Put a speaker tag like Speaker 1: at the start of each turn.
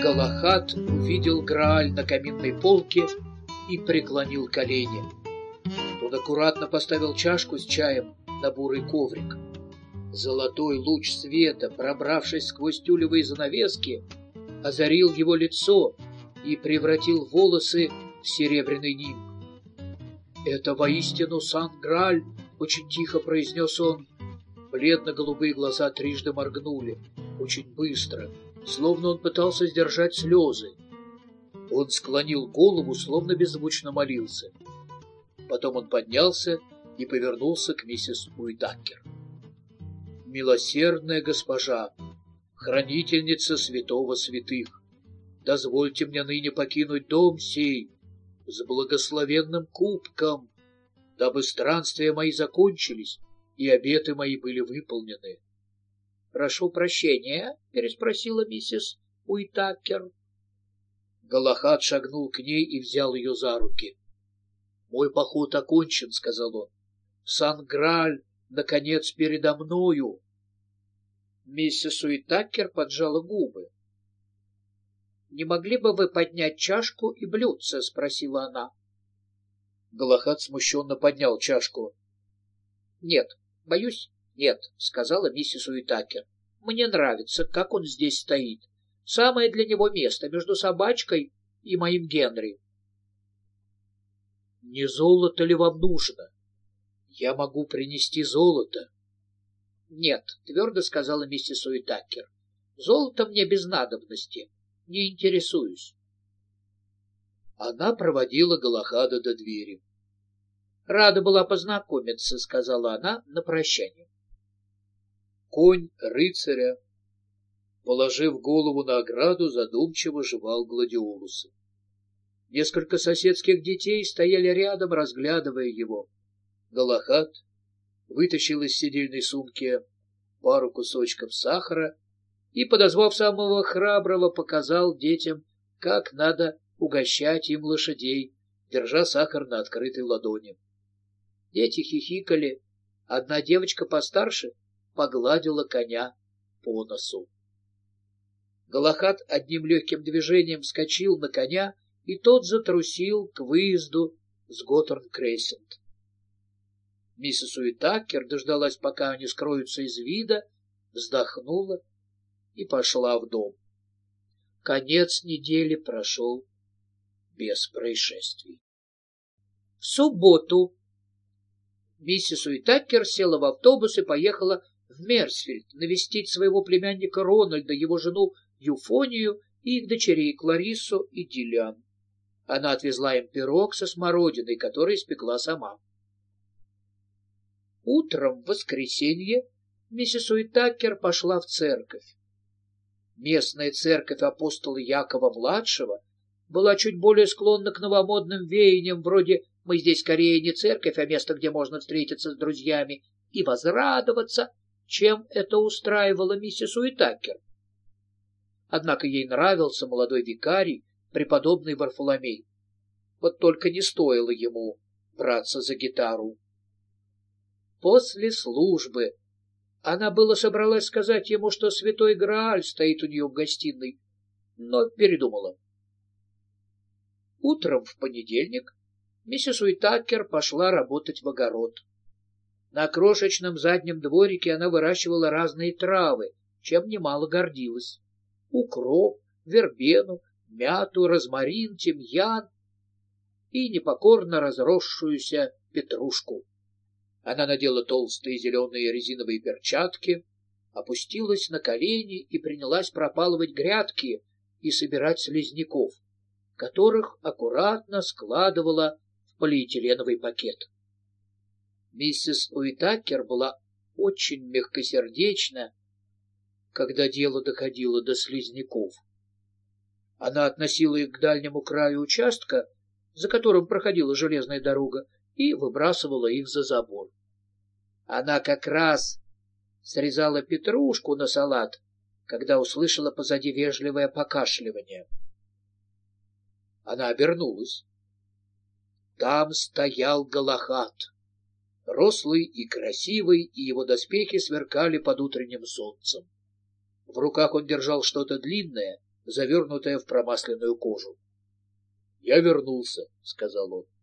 Speaker 1: Галахад увидел Грааль на каминной полке и преклонил колени. Он аккуратно поставил чашку с чаем на бурый коврик. Золотой луч света, пробравшись сквозь тюлевые занавески, озарил его лицо и превратил волосы в серебряный нимб. «Это воистину Сан-Грааль», — очень тихо произнес он. Бледно-голубые глаза трижды моргнули, очень быстро, словно он пытался сдержать слезы. Он склонил голову, словно беззвучно молился. Потом он поднялся и повернулся к миссис Уитакер. «Милосердная госпожа, хранительница святого святых, дозвольте мне ныне покинуть дом сей с благословенным кубком, дабы странствия мои закончились и обеты мои были выполнены». «Прошу прощения?» — переспросила миссис Уитакер. Галахад шагнул к ней и взял ее за руки. «Мой поход окончен», — сказал он. «Сан-Грааль, наконец, передо мною». Миссис Уитакер поджала губы. «Не могли бы вы поднять чашку и блюдце?» — спросила она. Галахад смущенно поднял чашку. «Нет, боюсь, нет», — сказала миссис Уитакер. «Мне нравится, как он здесь стоит. Самое для него место между собачкой и моим Генри». «Не золото ли вам нужно? Я могу принести золото». «Нет», — твердо сказала миссис Уитакер. «Золото мне без надобности. Не интересуюсь». Она проводила Галахада до двери. «Рада была познакомиться», — сказала она на прощание. Конь рыцаря, положив голову на ограду, задумчиво жевал гладиолусы. Несколько соседских детей стояли рядом, разглядывая его. Галахад вытащил из седельной сумки пару кусочков сахара и, подозвав самого храброго, показал детям, как надо угощать им лошадей, держа сахар на открытой ладони. Дети хихикали, одна девочка постарше погладила коня по носу. Галахад одним легким движением вскочил на коня, и тот затрусил к выезду с Готтерн-Крессент. Миссис Уитакер дождалась, пока они скроются из вида, вздохнула и пошла в дом. Конец недели прошел без происшествий. В субботу миссис Уитакер села в автобус и поехала в Мерсфельд навестить своего племянника Рональда, его жену Юфонию и их дочерей Клариссу и Диллиан. Она отвезла им пирог со смородиной, который испекла сама. Утром в воскресенье миссис Уитакер пошла в церковь. Местная церковь апостола Якова-младшего была чуть более склонна к новомодным веяниям, вроде «мы здесь скорее не церковь, а место, где можно встретиться с друзьями и возрадоваться», чем это устраивало миссис Уитакер. Однако ей нравился молодой викарий, преподобный Варфоломей. Вот только не стоило ему браться за гитару. После службы она было собралась сказать ему, что святой Грааль стоит у нее в гостиной, но передумала. Утром в понедельник миссис Уитакер пошла работать в огород. На крошечном заднем дворике она выращивала разные травы, чем немало гордилась. Укроп, вербену, мяту, розмарин, тимьян и непокорно разросшуюся петрушку. Она надела толстые зеленые резиновые перчатки, опустилась на колени и принялась пропалывать грядки и собирать слизняков, которых аккуратно складывала в полиэтиленовый пакет. Миссис Уитакер была очень мягкосердечна, когда дело доходило до слизняков. Она относила их к дальнему краю участка, за которым проходила железная дорога, и выбрасывала их за забор. Она как раз срезала петрушку на салат, когда услышала позади вежливое покашливание. Она обернулась. Там стоял Галахад, рослый и красивый, и его доспехи сверкали под утренним солнцем. В руках он держал что-то длинное, завернутая в промасленную кожу. — Я вернулся, — сказал он.